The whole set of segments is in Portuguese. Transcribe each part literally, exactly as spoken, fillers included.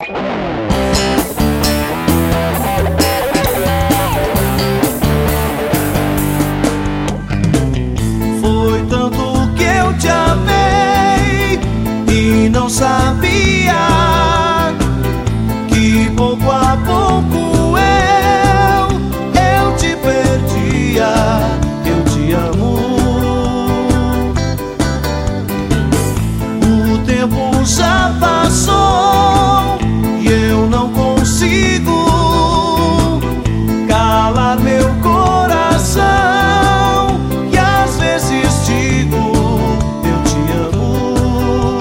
Foi tanto que eu te amei e não sabia que pouco a pouco eu, eu te perdia. Eu te amo. O tempo já passou e eu não consigo calar meu coração. E às vezes digo, eu te amo.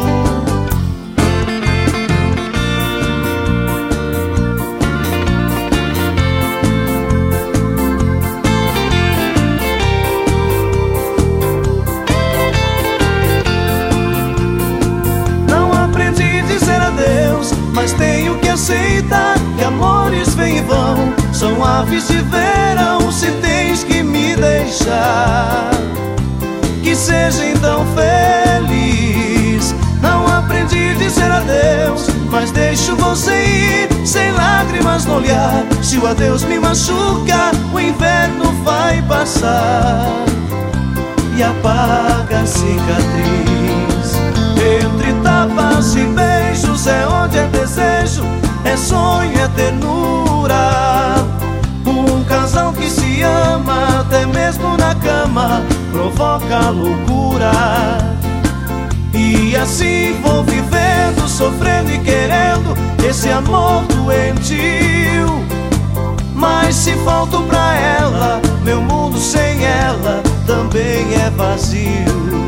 Não aprendi a dizer adeus, mas tenho que aceitar que amores vêm e vão, são aves de verão. Se tens que me deixar, que seja então feliz. Não aprendi a dizer adeus, mas deixo você ir sem lágrimas no olhar. Se o adeus me machuca, o inverno vai passar e apaga a cicatriz. Entre tapas e beijos é onde é desejo, é sonho, é ternura. Um casal que se ama, até mesmo na cama, provoca loucura. E assim vou vivendo, sofrendo e querendo esse amor doentio. Mas se falto pra ela, meu mundo sem ela também é vazio.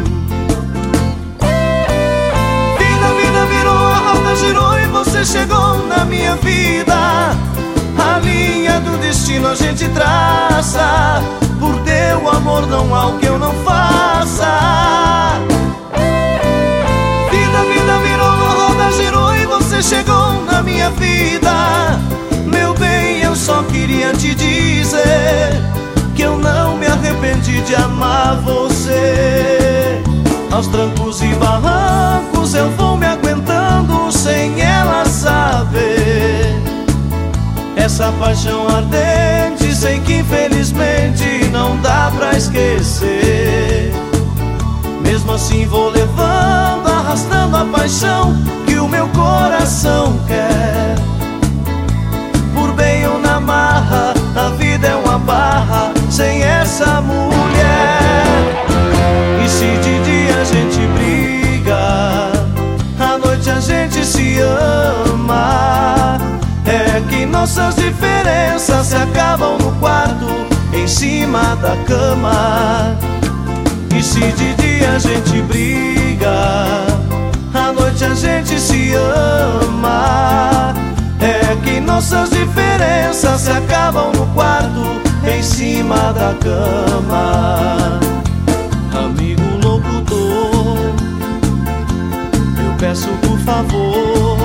Girou e você chegou na minha vida. A linha do destino a gente traça. Por teu amor não há o que eu não faça. Vida, vida virou, a roda girou e você chegou na minha vida. Meu bem, eu só queria te dizer que eu não me arrependi de amar você. Aos trancos e barrancos eu vou me aguentando sem ela saber. Essa paixão ardente sei que infelizmente não dá pra esquecer. Mesmo assim vou levando, arrastando a paixão que o meu coração quer. Por bem ou na marra, a vida é uma barra sem essa mulher. E se de dia a gente briga, à noite a gente se ama. É que nossas diferenças se acabam no quarto, em cima da cama. E se de dia a gente briga, à noite a gente se ama. É que nossas diferenças se acabam no quarto, em cima da cama. Amigo locutor, eu peço por favor,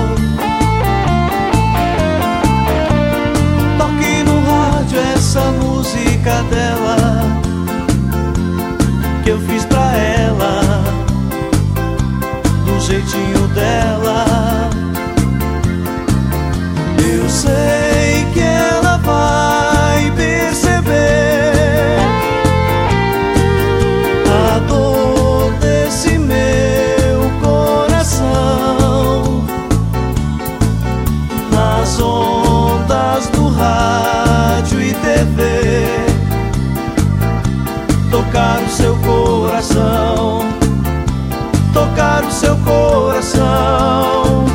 toque no rádio essa música dela, que eu fiz pra ela, do jeitinho dela. Eu sei que ela vai perceber a dor desse meu coração. Nas ondas do rádio e T V, tocar o seu coração, tocar o seu coração.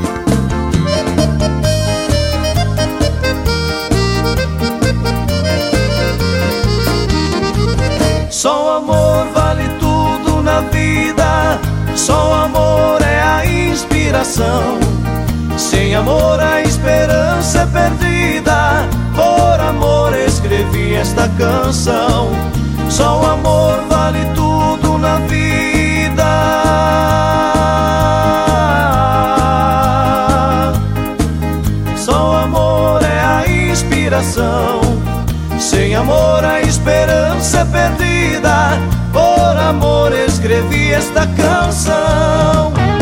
Só o amor vale tudo na vida, só o amor é a inspiração. Sem amor a esperança é perdida, por amor escrevi esta canção. Só o amor vale tudo na vida. Só o amor é a inspiração. Sem amor a esperança é perdida, por amor escrevi esta canção.